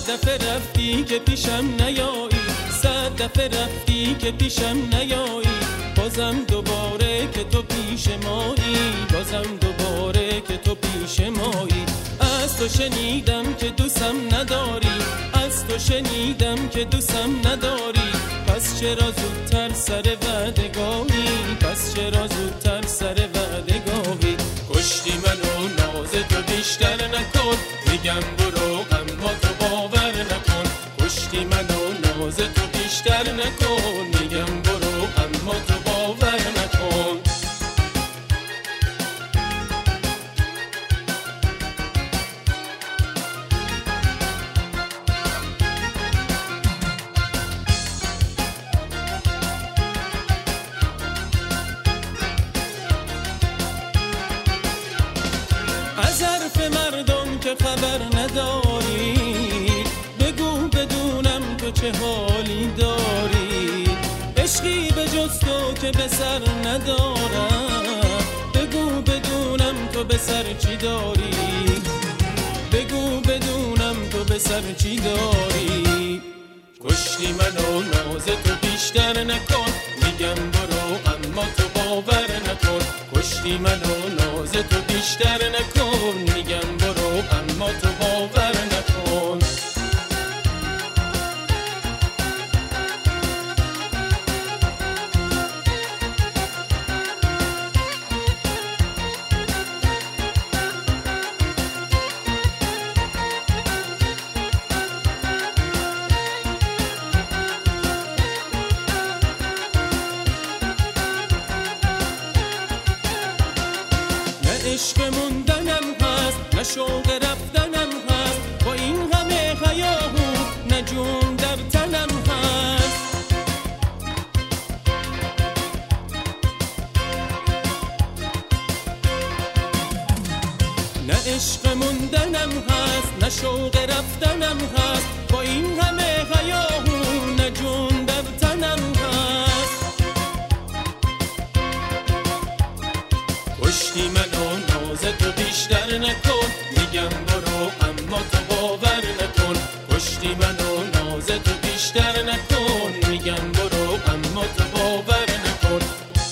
دفعه رفتی که پیشم نیایی، 100 دفعه رفتی که پیشم نیایی، بازم دوباره که تو پیش مایی، بازم دوباره که تو پیش مایی. از تو شنیدم که دوستم نداری، از تو شنیدم که دوستم نداری، پس چرا زودتر سر وعده گاهی، پس چرا زودتر سر وعده گاهی. کشتی منو ناز تو بیشتر نکن، میگم برو اما تو باور نکن. کشتی منو ناز تو بیشتر نکن، میگم برو اما تو باور نکن. از حرف مردم که خبر نداری، بگو بدونم تو چه حالی داری. عشقی به جز تو که به سر ندارم، بگو بدونم تو به سر چی داری، بگو بدونم تو به سر چی داری. کشتی منو ناز تو بیشتر نکن، میگم برو اما تو باور نکن. کشتی منو ناز تو بیشتر نکن، میگم برو اما تو باور نکن. عشق موندنم هست، نه شوق رفتنم هست، با این همه هیاهو نه جون در تنم هست. نه عشق موندنم هست، نه شوق رفتنم هست، با این همه هیاهو نه جون در تنم هست. کشتی منو ناز تو بیشتر نکن، میگم برو اما تو باور نکن. کشتی منو ناز تو بیشتر نکن، میگم برو اما تو باور نکن.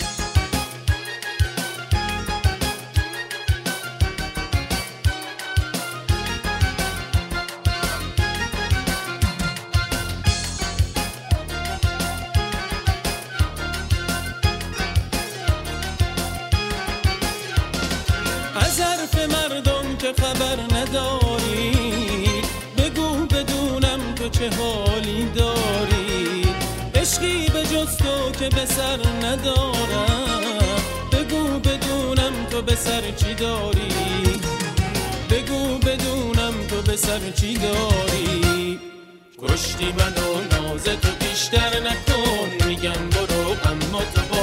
از حرف مردم که خبر نداری، بگو بدونم تو چه حالی داری. عشقی به جز تو که به سر ندارم، بگو بدونم تو به سر چی داری، بگو بدونم تو به سر چی داری. کشتی منو ناز تو بیشتر نکن، میگم برو اما تو